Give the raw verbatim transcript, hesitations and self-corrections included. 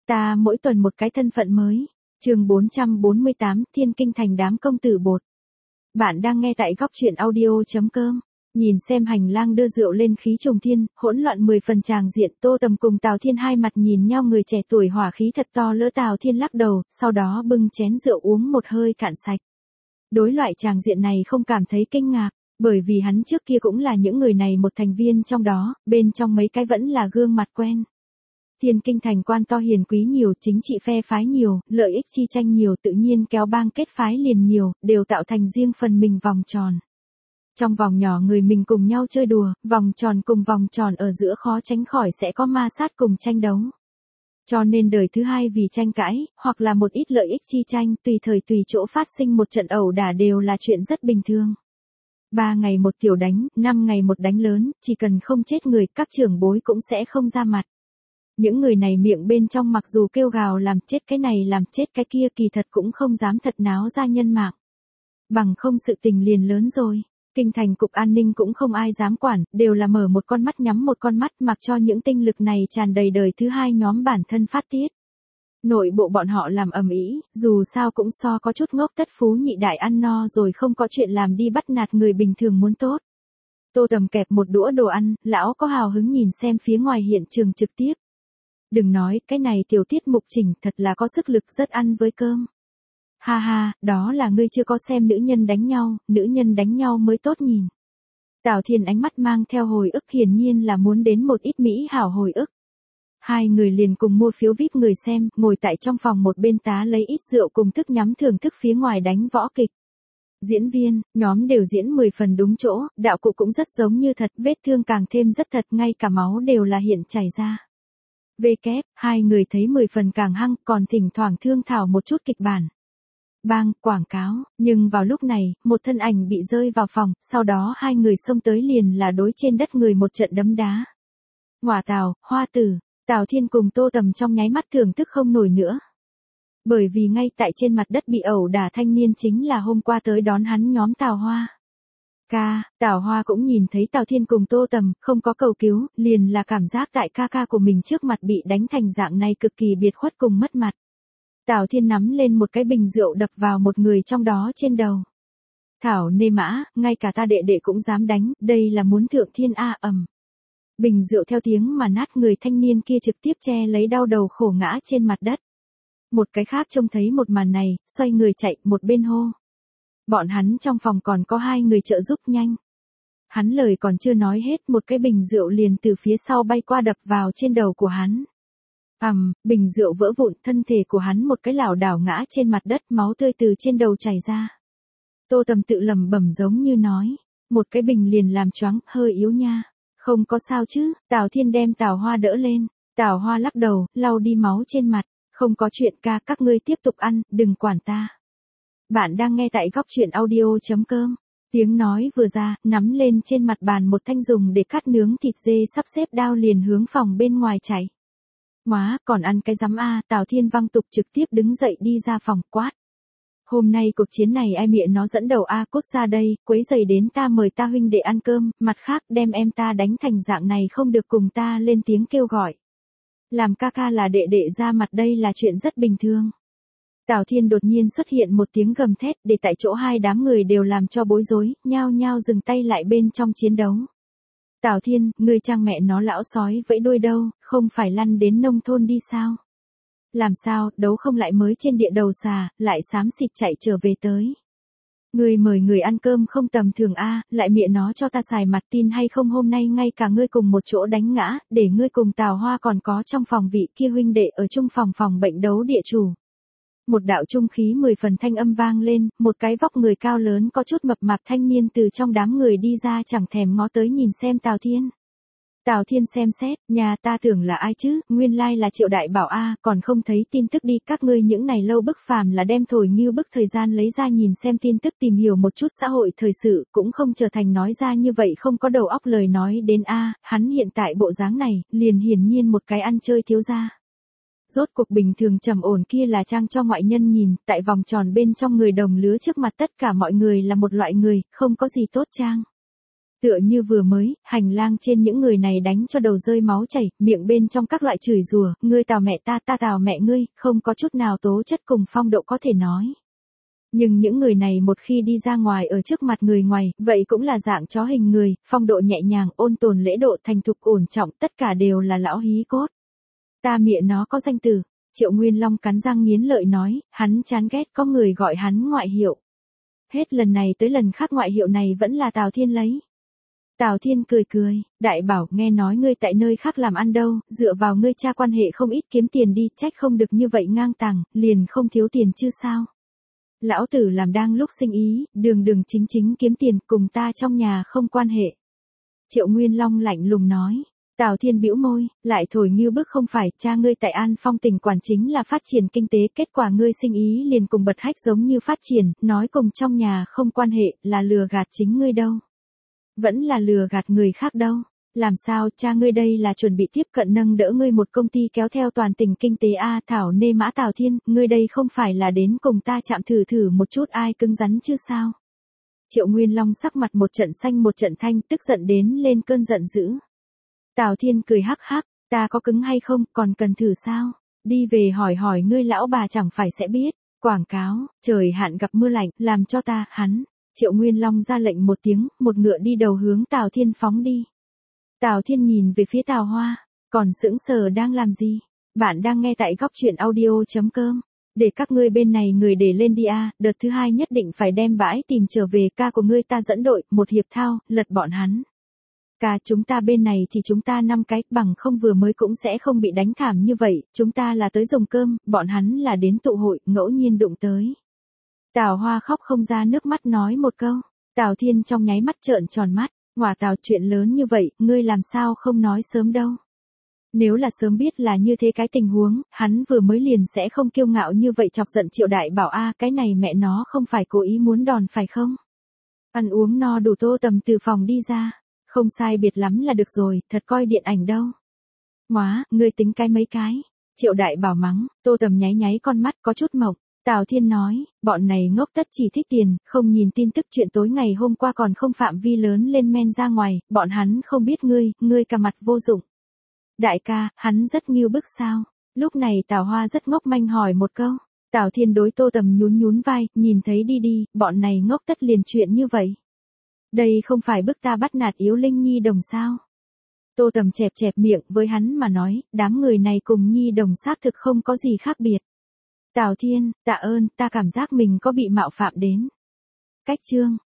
Ta mỗi tuần một cái thân phận mới. Chương bốn trăm bốn mươi tám, Thiên Kinh thành đám công tử bột. Bạn đang nghe tại góc truyện audio chấm com. Nhìn xem hành lang đưa rượu lên khí trùng thiên, hỗn loạn mười phần tràng diện, Tô Tầm cùng Tào Thiên hai mặt nhìn nhau, người trẻ tuổi hỏa khí thật to lỡ. Tào Thiên lắc đầu, sau đó bưng chén rượu uống một hơi cạn sạch. Đối loại tràng diện này không cảm thấy kinh ngạc, bởi vì hắn trước kia cũng là những người này một thành viên trong đó, bên trong mấy cái vẫn là gương mặt quen. Thiên Kinh thành quan to hiền quý nhiều, chính trị phe phái nhiều, lợi ích chi tranh nhiều, tự nhiên kéo bang kết phái liền nhiều, đều tạo thành riêng phần mình vòng tròn. Trong vòng nhỏ người mình cùng nhau chơi đùa, vòng tròn cùng vòng tròn ở giữa khó tránh khỏi sẽ có ma sát cùng tranh đấu. Cho nên đời thứ hai vì tranh cãi, hoặc là một ít lợi ích chi tranh, tùy thời tùy chỗ phát sinh một trận ẩu đả đều là chuyện rất bình thường. Ba ngày một tiểu đánh, năm ngày một đánh lớn, chỉ cần không chết người, các trưởng bối cũng sẽ không ra mặt. Những người này miệng bên trong mặc dù kêu gào làm chết cái này làm chết cái kia, kỳ thật cũng không dám thật náo ra nhân mạng. Bằng không sự tình liền lớn rồi. Kinh thành cục an ninh cũng không ai dám quản, đều là mở một con mắt nhắm một con mắt, mặc cho những tinh lực này tràn đầy đời thứ hai nhóm bản thân phát tiết. Nội bộ bọn họ làm ầm ĩ, dù sao cũng so có chút ngốc tất phú nhị đại ăn no rồi không có chuyện làm đi bắt nạt người bình thường muốn tốt. Tô Tầm kẹp một đũa đồ ăn, lão có hào hứng nhìn xem phía ngoài hiện trường trực tiếp. Đừng nói, cái này tiểu tiết mục chỉnh thật là có sức lực, rất ăn với cơm. Ha ha, đó là ngươi chưa có xem nữ nhân đánh nhau, nữ nhân đánh nhau mới tốt nhìn. Tào Thiên ánh mắt mang theo hồi ức, hiển nhiên là muốn đến một ít mỹ hảo hồi ức. Hai người liền cùng mua phiếu vi ai pi người xem, ngồi tại trong phòng một bên tá lấy ít rượu cùng thức nhắm thưởng thức phía ngoài đánh võ kịch. Diễn viên, nhóm đều diễn mười phần đúng chỗ, đạo cụ cũng rất giống như thật, vết thương càng thêm rất thật, ngay cả máu đều là hiện chảy ra. Về kép, hai người thấy mười phần càng hăng, còn thỉnh thoảng thương thảo một chút kịch bản. Bang, quảng cáo, nhưng vào lúc này, một thân ảnh bị rơi vào phòng, sau đó hai người xông tới liền là đối trên đất người một trận đấm đá. Ngọa Tào, Hoa Tử, Tào Thiên cùng Tô Tầm trong nháy mắt thưởng thức không nổi nữa. Bởi vì ngay tại trên mặt đất bị ẩu đả thanh niên chính là hôm qua tới đón hắn nhóm Tào Hoa. Ca, Tào Hoa cũng nhìn thấy Tào Thiên cùng Tô Tầm, không có cầu cứu, liền là cảm giác tại ca ca của mình trước mặt bị đánh thành dạng này cực kỳ biệt khuất cùng mất mặt. Tào Thiên nắm lên một cái bình rượu đập vào một người trong đó trên đầu. Thảo nê mã, ngay cả ta đệ đệ cũng dám đánh, đây là muốn thượng thiên a ầm. Bình rượu theo tiếng mà nát, người thanh niên kia trực tiếp che lấy đau đầu khổ ngã trên mặt đất. Một cái khác trông thấy một màn này, xoay người chạy một bên hô. Bọn hắn trong phòng còn có hai người trợ giúp nhanh. Hắn lời còn chưa nói hết, một cái bình rượu liền từ phía sau bay qua đập vào trên đầu của hắn. Ầm, um, bình rượu vỡ vụn, thân thể của hắn một cái lảo đảo ngã trên mặt đất, máu tươi từ trên đầu chảy ra. Tô Tầm tự lẩm bẩm giống như nói, một cái bình liền làm choáng, hơi yếu nha. Không có sao chứ? Tào Thiên đem Tào Hoa đỡ lên. Tào Hoa lắc đầu, lau đi máu trên mặt. Không có chuyện ca, các ngươi tiếp tục ăn, đừng quản ta. Bạn đang nghe tại góc truyện audio chấm com. Tiếng nói vừa ra, nắm lên trên mặt bàn một thanh dùng để cắt nướng thịt dê sắp xếp đao liền hướng phòng bên ngoài chạy. Móa, còn ăn cái rắm a, Tào Thiên văng tục trực tiếp đứng dậy đi ra phòng quát. Hôm nay cuộc chiến này ai miệng nó dẫn đầu a, cút ra đây, quấy giày đến ta mời ta huynh đệ ăn cơm, mặt khác đem em ta đánh thành dạng này không được cùng ta lên tiếng kêu gọi. Làm ca ca là đệ đệ ra mặt đây là chuyện rất bình thường. Tào Thiên đột nhiên xuất hiện một tiếng gầm thét, để tại chỗ hai đám người đều làm cho bối rối, nhao nhao dừng tay lại bên trong chiến đấu. Tào Thiên, ngươi trang mẹ nó lão sói vẫy đuôi đâu, không phải lăn đến nông thôn đi sao? Làm sao, đấu không lại mới trên địa đầu xà, lại xám xịt chạy trở về tới. Ngươi mời người ăn cơm không tầm thường a, lại miệng nó cho ta xài mặt, tin hay không hôm nay ngay cả ngươi cùng một chỗ đánh ngã, để ngươi cùng Tào Hoa còn có trong phòng vị kia huynh đệ ở chung phòng phòng bệnh đấu địa chủ. Một đạo trung khí mười phần thanh âm vang lên, một cái vóc người cao lớn có chút mập mạp thanh niên từ trong đám người đi ra, chẳng thèm ngó tới nhìn xem Tào Thiên. Tào Thiên xem xét, nhà ta tưởng là ai chứ, nguyên lai là Triệu Đại Bảo a, còn không thấy tin tức đi, các ngươi những này lâu bức phàm là đem thổi như bức thời gian lấy ra nhìn xem tin tức, tìm hiểu một chút xã hội thời sự, cũng không trở thành nói ra như vậy không có đầu óc lời nói đến a, hắn hiện tại bộ dáng này, liền hiển nhiên một cái ăn chơi thiếu gia. Rốt cuộc bình thường trầm ổn kia là trang cho ngoại nhân nhìn, tại vòng tròn bên trong người đồng lứa trước mặt tất cả mọi người là một loại người, không có gì tốt trang. Tựa như vừa mới, hành lang trên những người này đánh cho đầu rơi máu chảy, miệng bên trong các loại chửi rủa, ngươi tào mẹ ta, ta tào mẹ ngươi, không có chút nào tố chất cùng phong độ có thể nói. Nhưng những người này một khi đi ra ngoài ở trước mặt người ngoài, vậy cũng là dạng chó hình người, phong độ nhẹ nhàng, ôn tồn lễ độ, thành thục ổn trọng, tất cả đều là lão hí cốt. Ta mẹ nó có danh từ. Triệu Nguyên Long cắn răng nghiến lợi nói, hắn chán ghét có người gọi hắn ngoại hiệu. Hết lần này tới lần khác ngoại hiệu này vẫn là Tào Thiên lấy. Tào Thiên cười cười, đại bảo, nghe nói ngươi tại nơi khác làm ăn đâu, dựa vào ngươi cha quan hệ không ít kiếm tiền đi, trách không được như vậy ngang tàng, liền không thiếu tiền chứ sao. Lão tử làm đang lúc sinh ý, đường đường chính chính kiếm tiền, cùng ta trong nhà không quan hệ. Triệu Nguyên Long lạnh lùng nói. Tào Thiên bĩu môi, lại thổi nghiêu bức không phải, cha ngươi tại An Phong tỉnh quản chính là phát triển kinh tế, kết quả ngươi sinh ý liền cùng bật hách giống như phát triển, nói cùng trong nhà không quan hệ, là lừa gạt chính ngươi đâu. Vẫn là lừa gạt người khác đâu. Làm sao, cha ngươi đây là chuẩn bị tiếp cận nâng đỡ ngươi một công ty kéo theo toàn tỉnh kinh tế A Thảo nê mã Tào Thiên, ngươi đây không phải là đến cùng ta chạm thử thử một chút ai cứng rắn chứ sao. Triệu Nguyên Long sắc mặt một trận xanh một trận thanh, tức giận đến lên cơn giận dữ. Tào Thiên cười hắc hắc, ta có cứng hay không, còn cần thử sao? Đi về hỏi hỏi ngươi lão bà chẳng phải sẽ biết. Quảng cáo, trời hạn gặp mưa lạnh, làm cho ta, hắn. Triệu Nguyên Long ra lệnh một tiếng, một ngựa đi đầu hướng Tào Thiên phóng đi. Tào Thiên nhìn về phía Tào Hoa, còn sững sờ đang làm gì? Bạn đang nghe tại góc truyện audio.com. Để các ngươi bên này người để lên đi a, đợt thứ hai nhất định phải đem bãi tìm trở về, ca của ngươi ta dẫn đội, một hiệp thao, lật bọn hắn. Ca chúng ta bên này chỉ chúng ta năm cái, bằng không vừa mới cũng sẽ không bị đánh thảm như vậy, chúng ta là tới dùng cơm, bọn hắn là đến tụ hội, ngẫu nhiên đụng tới. Tào Hoa khóc không ra nước mắt nói một câu, Tào Thiên trong nháy mắt trợn tròn mắt, ngỏa Tào chuyện lớn như vậy, ngươi làm sao không nói sớm đâu. Nếu là sớm biết là như thế cái tình huống, hắn vừa mới liền sẽ không kiêu ngạo như vậy chọc giận Triệu Đại Bảo a, cái này mẹ nó không phải cố ý muốn đòn phải không? Ăn uống no đủ Tô Tầm từ phòng đi ra. Không sai biệt lắm là được rồi, thật coi điện ảnh đâu. Móa, ngươi tính cái mấy cái. Triệu Đại Bảo mắng, Tô Tầm nháy nháy con mắt có chút mộng. Tào Thiên nói, bọn này ngốc tất chỉ thích tiền, không nhìn tin tức chuyện tối ngày hôm qua còn không phạm vi lớn lên men ra ngoài, bọn hắn không biết ngươi, ngươi cả mặt vô dụng. Đại ca, hắn rất nghiêu bức sao? Lúc này Tào Hoa rất ngốc manh hỏi một câu. Tào Thiên đối Tô Tầm nhún nhún vai, nhìn thấy đi đi, bọn này ngốc tất liền chuyện như vậy. Đây không phải bức ta bắt nạt yếu Linh Nhi đồng sao? Tô Tầm chẹp chẹp miệng với hắn mà nói, đám người này cùng Nhi đồng xác thực không có gì khác biệt. Tào Thiên, tạ ơn, ta cảm giác mình có bị mạo phạm đến. Cách chương.